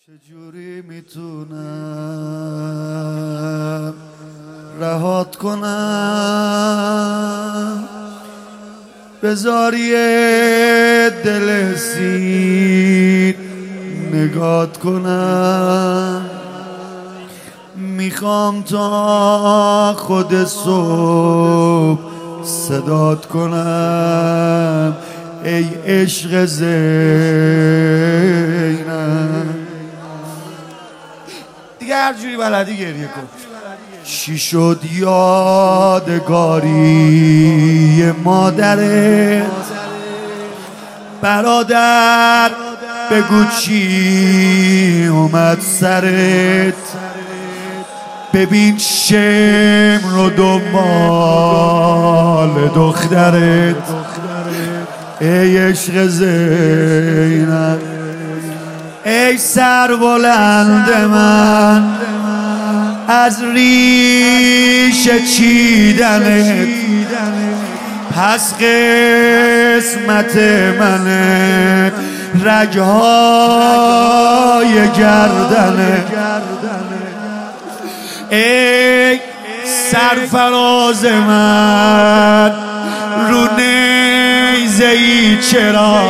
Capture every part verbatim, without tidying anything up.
چجوری میتونم رهات کنم؟ بذار یه دل سیر نگات کنم. میخوام تا خود صبح صدات کنم. ای عشق زینب، دیگه هر جوری بلدی گریه کن. چی شد یادگاری مادرت؟ برادر بگو چی اومد سرت؟ ببین شمر و دنبال دخترت. ای عشق زینب، ای سر بلند من از ریش چیدنت، پس قسمت منه رگهای گردنت. ای سرفراز من رو نیزه ای چرا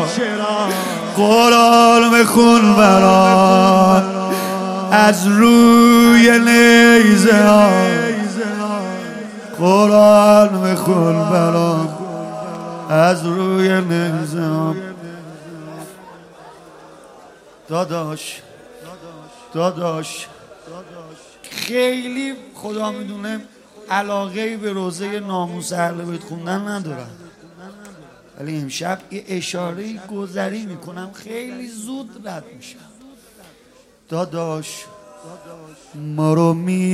قرآن بخون برات از روی نیزه ها، قرآن بخون برات از روی نیزه ها. داداش داداش خیلی خدا میدونه علاقه‌ای به روزه ناموس اهل بیت خوندن ندارم، ولی امشب یه اشاره‌ای گذری میکنم خیلی زود رد میشم. داداش ما رو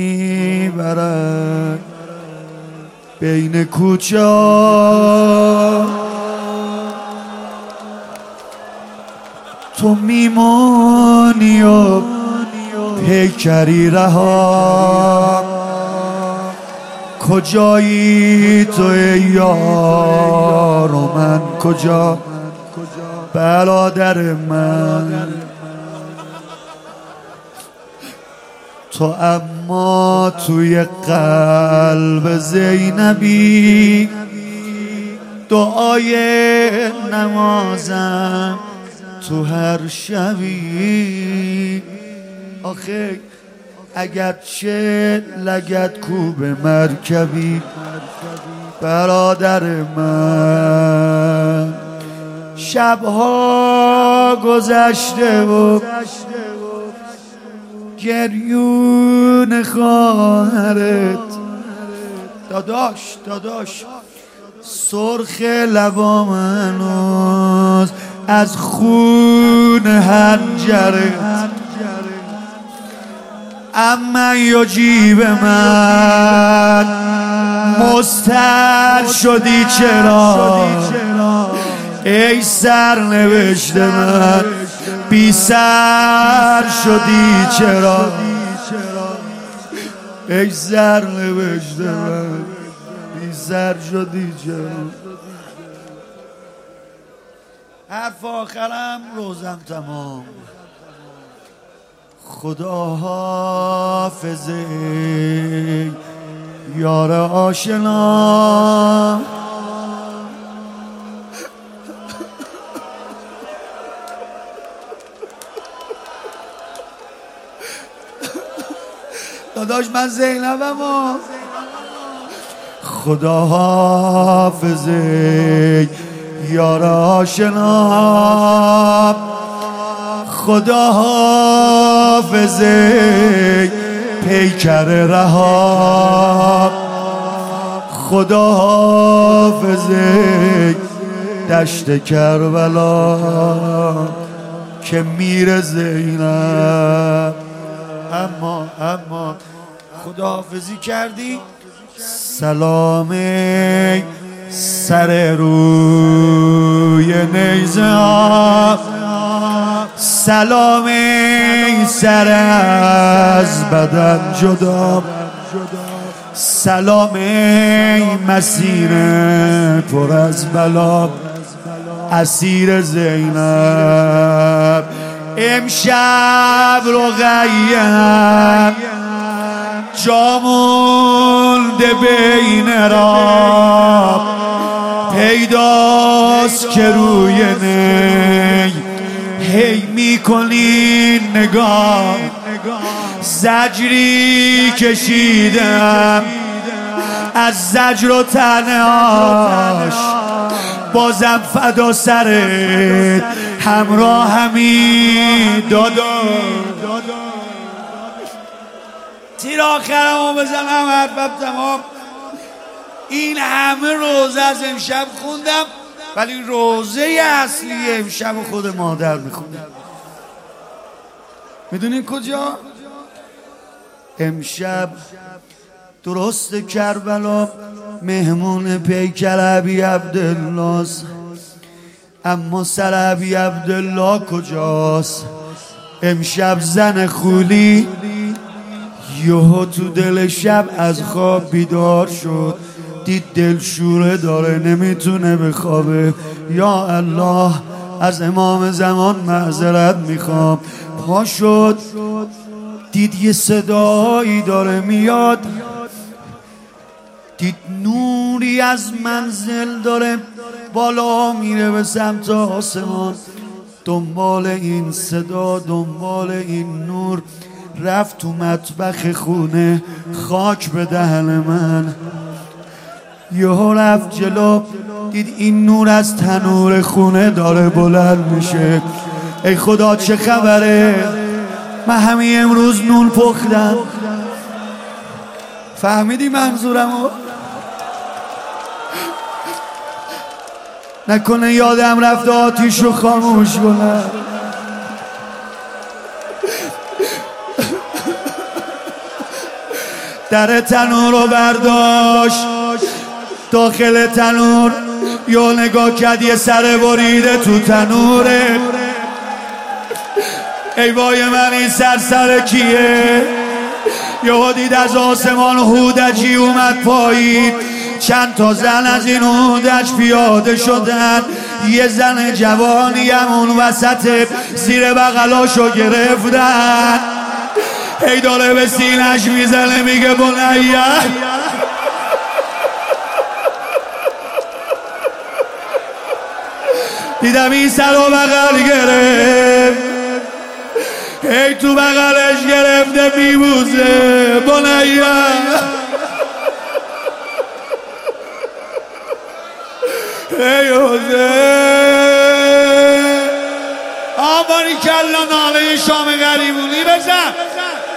میبرن بین کوچه ها، تو میمونی و پیکری رها. کجایی تو ای یار و من کجا؟ برادر من تو اما توی قلب زینبی، دعای نمازم تو هر شبی. آخه اگرچه لگد کوب مرکبی، برادر من شبها گذشته و گریون خواهرت. داداش داداش سرخ لبام هنوز از خون هنجرت. اما یجیب من مستر شدی چرا؟ ای سرنوشت من بی سر شدی چرا؟ ای سرنوشت من بی سر شدی چرا؟ حرف آخرم روزم تمام. خدا حافظه یار آشنا. داداش من زینبم و خدا حافظه یار آشنا. خدا حافظه پیکر رها. خدا حافظه دشت کربلا که میره زینب. اما اما خداحافظی کردی، سلام سر روی نیزه ها، سلام سر از بدن جدا، سلام مسیر پر از بلا، اسیر زینب امشب رقیه جا مونده بین را پیداست که روی نی هی میکنین نگاه زجری کشیدم از زجر و تنهاش بازم فدا سرت همراه همی دادا تیر آخرمو بزنم حرفم تمام. این همه روزه از امشب خوندم ولی روزه اصلی امشب خود مادر میخوندم. میدونین کجا؟ امشب درست کربلا مهمون پیکر ابی عبدالله، اما سر ابی عبدالله کجاست؟ امشب زن خولی یهو تو دل شب از خواب بیدار شد، دید دلشوره داره نمیتونه بخوابه. یا الله از امام زمان معذرت میخوام. پا شد دید یه صدایی داره میاد، دید نوری از منزل داره بالا میره به سمت آسمان. دنبال این صدا دنبال این نور رفت تو مطبخ خونه، خاک به دهن من. یهو رفت جلو دید این نور از تنور خونه داره بلند میشه. ای خدا چه خبره؟ من همین امروز نون پختم. فهمیدی منظورمو؟ نکنه یادم رفت آتیشو خاموش کنم. در تنور رو برداشت، داخل تنور یا نگاه کرد یه سر بریده تو تنوره. ای وای من این سر سر کیه؟ یهو دید از آسمان هودجی اومد پایین، چند تا زن از این هودج پیاده شدن. یه زن جوانی هم اون وسط زیر بغلاشو گرفتن، ای داره به سینش میزنه میگه بنیه دیدم این سر و بغل گرفت، ای تو بغلش گرفته میبوزه بنیه ای حوزه آبانی کلا ناله شام غریبونی بزن.